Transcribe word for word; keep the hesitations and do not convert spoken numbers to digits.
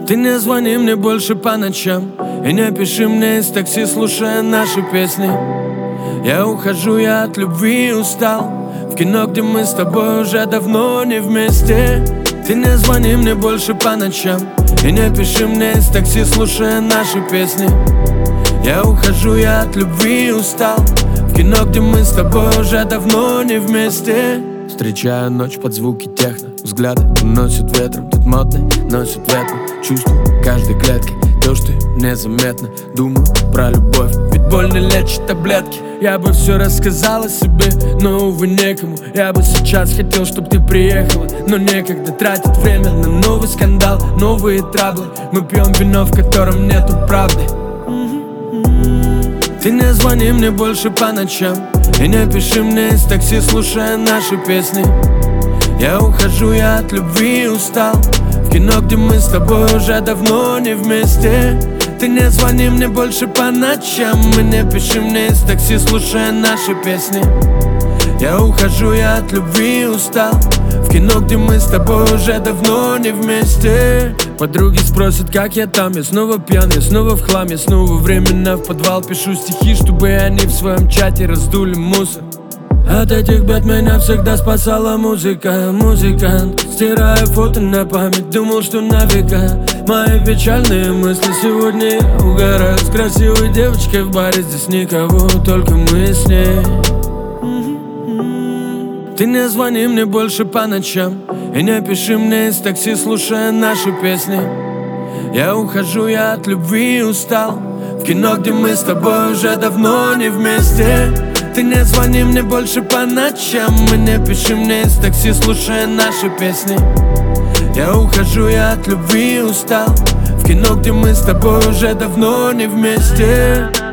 Ты не звони мне больше по ночам и не пиши мне из такси, слушая наши песни. Я ухожу, я от любви устал, в кино, где мы с тобой уже давно не вместе. Ты не звони мне больше по ночам и не пиши мне из такси, слушая наши песни. Я ухожу, я от любви устал, в кино, где мы с тобой уже давно не вместе. Встречаю ночь под звуки техно, взгляды уносят ветром. Тут модный носит ветром, чувствую каждой клеткой то, что незаметно. Думаю про любовь, ведь боль не лечит таблетки. Я бы все рассказал о себе, но, увы, некому. Я бы сейчас хотел, чтоб ты приехала, но некогда тратить время на новый скандал, новые траблы. Мы пьем вино, в котором нету правды. Ты не звони мне больше по ночам и не пиши мне из такси, слушая наши песни. Я ухожу, я от любви устал, в кино, где мы с тобой уже давно не вместе. Ты не звони мне больше по ночам и не пиши мне из такси, слушая наши песни. Я ухожу, я от любви устал, в кино, где мы с тобой уже давно не вместе. Подруги спросят, как я там, я снова пьян, я снова в хлам, я снова временно в подвал пишу стихи, чтобы они в своем чате раздули мусор. От этих бед меня всегда спасала музыка. Музыкант, стирая фото на память, думал, что на века. Мои печальные мысли сегодня я угораю с красивой девочкой в баре, здесь никого, только мы с ней. Ты не звони мне больше по ночам и не пиши мне из такси, слушая наши песни. Я ухожу, я от любви устал, в кино, где мы с тобой уже давно не вместе. Ты не звони мне больше по ночам и не пиши мне из такси, слушая наши песни. Я ухожу, я от любви устал, в кино, где мы с тобой уже давно не вместе.